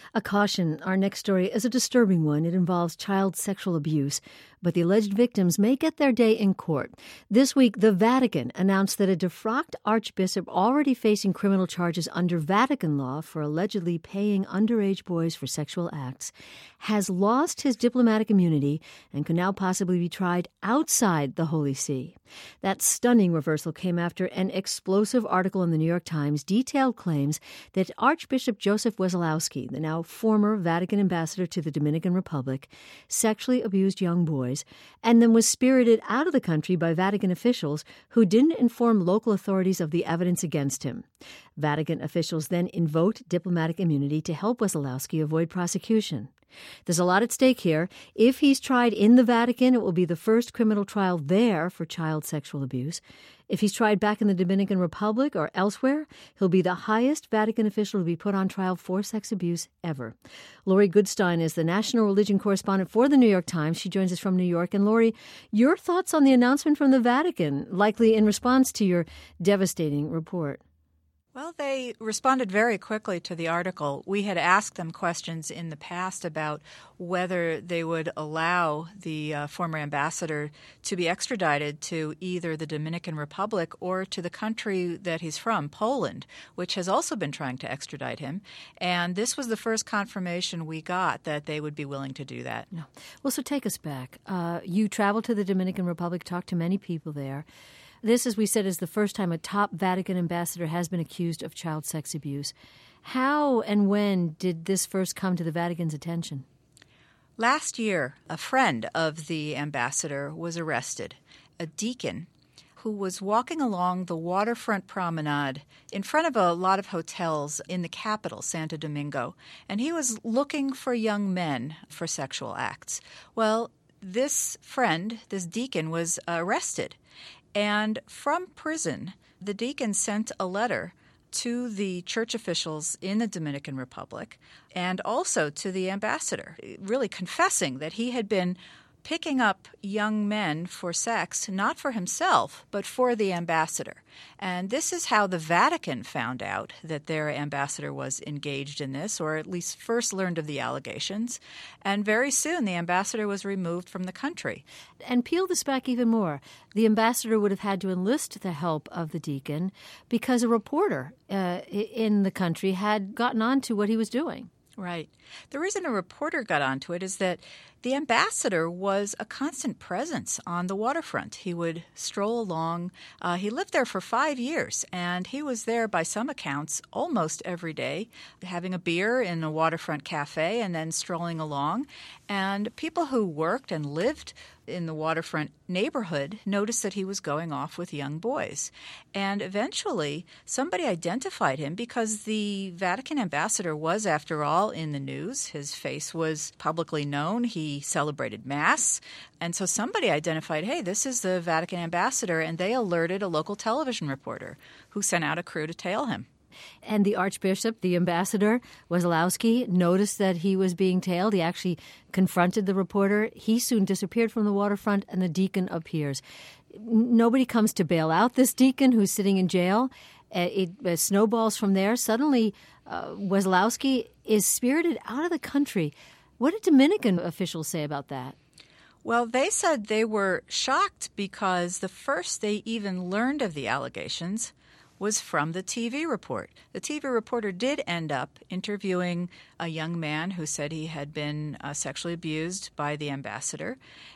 A caution, our next story is a disturbing one. It involves child sexual abuse, but the alleged victims may get their day in court. This week, the Vatican announced that a defrocked archbishop already facing criminal charges under Vatican law for allegedly paying underage boys for sexual acts has lost his diplomatic immunity and can now possibly be tried outside the Holy See. That stunning reversal came after an explosive article in the New York Times detailed claims that Archbishop Joseph Wesolowski, the now former Vatican ambassador to the Dominican Republic, sexually abused young boys and then was spirited out of the country by Vatican officials who didn't inform local authorities of the evidence against him. Vatican officials then invoked diplomatic immunity to help Wesolowski avoid prosecution. There's a lot at stake here. If he's tried in the Vatican, it will be the first criminal trial there for child sexual abuse. If he's tried back in the Dominican Republic or elsewhere, he'll be the highest Vatican official to be put on trial for sex abuse ever. Lori Goodstein is the national religion correspondent for the New York Times. She joins us from New York. And Lori, your thoughts on the announcement from the Vatican, likely in response to your devastating report? Well, they responded very quickly to the article. We had asked them questions in the past about whether they would allow the former ambassador to be extradited to either the Dominican Republic or to the country that he's from, Poland, which has also been trying to extradite him. And this was the first confirmation we got that they would be willing to do that. No. Well, so take us back. You traveled to the Dominican Republic, talked to many people there. This, as we said, is the first time a top Vatican ambassador has been accused of child sex abuse. How and when did this first come to the Vatican's attention? Last year, a friend of the ambassador was arrested, a deacon who was walking along the waterfront promenade in front of a lot of hotels in the capital, Santo Domingo, and he was looking for young men for sexual acts. Well, this friend, this deacon, was arrested. And from prison, the deacon sent a letter to the church officials in the Dominican Republic and also to the ambassador, really confessing that he had been picking up young men for sex, not for himself, but for the ambassador. And this is how the Vatican found out that their ambassador was engaged in this, or at least first learned of the allegations. And very soon the ambassador was removed from the country. And peel this back even more. The ambassador would have had to enlist the help of the deacon because a reporter in the country had gotten on to what he was doing. Right. The reason a reporter got onto it is that the ambassador was a constant presence on the waterfront. He would stroll along. He lived there for 5 years, and he was there by some accounts almost every day, having a beer in a waterfront cafe and then strolling along. And people who worked and lived in the waterfront neighborhood noticed that he was going off with young boys. And eventually, somebody identified him because the Vatican ambassador was, after all, in the news. His face was publicly known. He celebrated Mass. And so somebody identified, hey, this is the Vatican ambassador, and they alerted a local television reporter who sent out a crew to tail him. And the archbishop, the ambassador, Wesolowski, noticed that he was being tailed. He actually confronted the reporter. He soon disappeared from the waterfront, and the deacon appears. Nobody comes to bail out this deacon who's sitting in jail. It snowballs from there. Suddenly, Wesolowski is spirited out of the country. What did Dominican officials say about that? Well, they said they were shocked because the first they even learned of the allegations was from the TV report. The TV reporter did end up interviewing a young man who said he had been sexually abused by the ambassador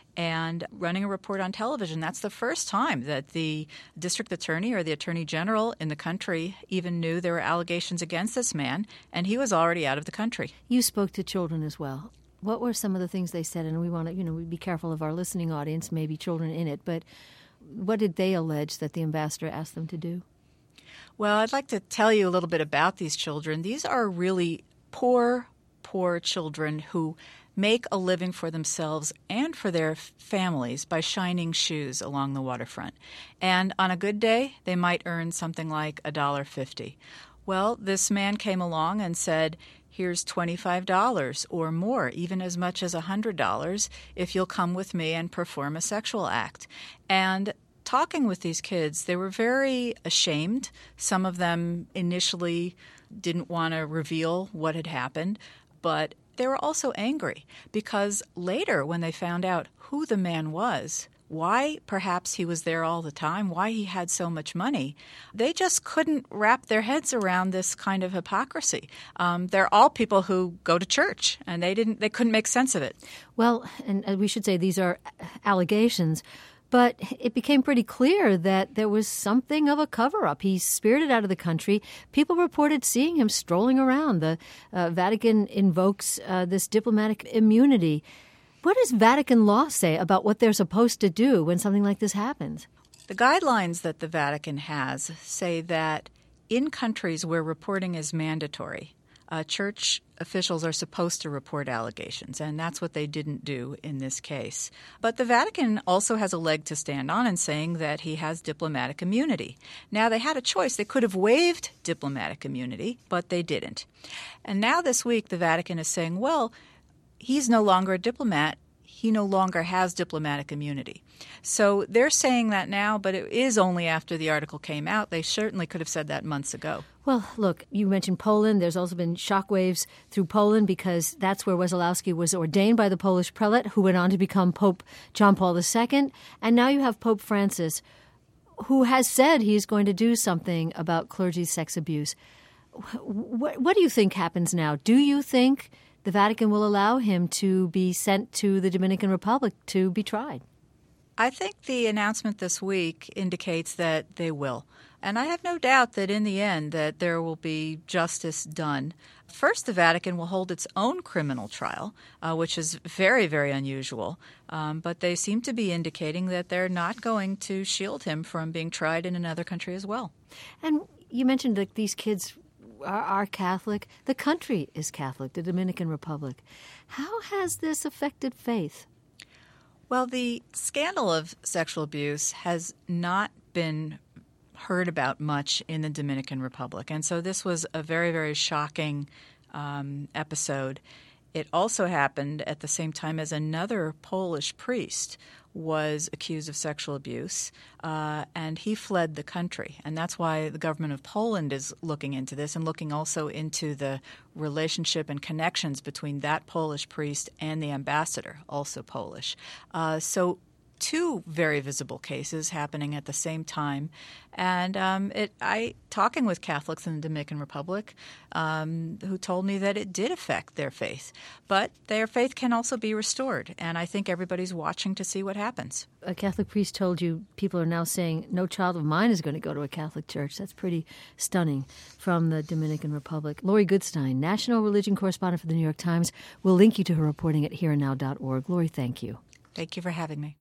and running a report on television. That's the first time that the district attorney or the attorney general in the country even knew there were allegations against this man, and he was already out of the country. You spoke to children as well. What were some of the things they said? And we want to, we be careful of our listening audience, maybe children in it, but what did they allege that the ambassador asked them to do? Well, I'd like to tell you a little bit about these children. These are really poor children who make a living for themselves and for their families by shining shoes along the waterfront. And on a good day, they might earn something like $1.50. Well, this man came along and said, here's $25 or more, even as much as $100, if you'll come with me and perform a sexual act. And talking with these kids, they were very ashamed. Some of them initially didn't want to reveal what had happened. but they were also angry because later when they found out who the man was, why perhaps he was there all the time, why he had so much money, they just couldn't wrap their heads around this kind of hypocrisy. They're all people who go to church, and they couldn't make sense of it. Well, and we should say these are allegations, but it became pretty clear that there was something of a cover-up. He's spirited out of the country. People reported seeing him strolling around. The Vatican invokes this diplomatic immunity. What does Vatican law say about what they're supposed to do when something like this happens? The guidelines that the Vatican has say that in countries where reporting is mandatory, church officials are supposed to report allegations, and that's what they didn't do in this case. But the Vatican also has a leg to stand on in saying that he has diplomatic immunity. Now, they had a choice. They could have waived diplomatic immunity, but they didn't. And now this week, the Vatican is saying, well, he's no longer a diplomat. He no longer has diplomatic immunity. So they're saying that now, but it is only after the article came out. They certainly could have said that months ago. Well, look, you mentioned Poland. There's also been shockwaves through Poland because that's where Wesolowski was ordained by the Polish prelate who went on to become Pope John Paul II. And now you have Pope Francis, who has said he's going to do something about clergy sex abuse. What do you think happens now? Do you think the Vatican will allow him to be sent to the Dominican Republic to be tried? I think the announcement this week indicates that they will. And I have no doubt that in the end that there will be justice done. First, the Vatican will hold its own criminal trial, which is very, very unusual. But they seem to be indicating that they're not going to shield him from being tried in another country as well. And you mentioned that these kids are Catholic. The country is Catholic, the Dominican Republic. How has this affected faith? Well, the scandal of sexual abuse has not been heard about much in the Dominican Republic. And so this was a very, very shocking episode. It also happened at the same time as another Polish priest was accused of sexual abuse, and he fled the country. And that's why the government of Poland is looking into this and looking also into the relationship and connections between that Polish priest and the ambassador, also Polish. So two very visible cases happening at the same time. And talking with Catholics in the Dominican Republic who told me that it did affect their faith. But their faith can also be restored. And I think everybody's watching to see what happens. A Catholic priest told you people are now saying no child of mine is going to go to a Catholic church. That's pretty stunning from the Dominican Republic. Lori Goodstein, national religion correspondent for the New York Times. We'll link you to her reporting at hereandnow.org. Lori, thank you. Thank you for having me.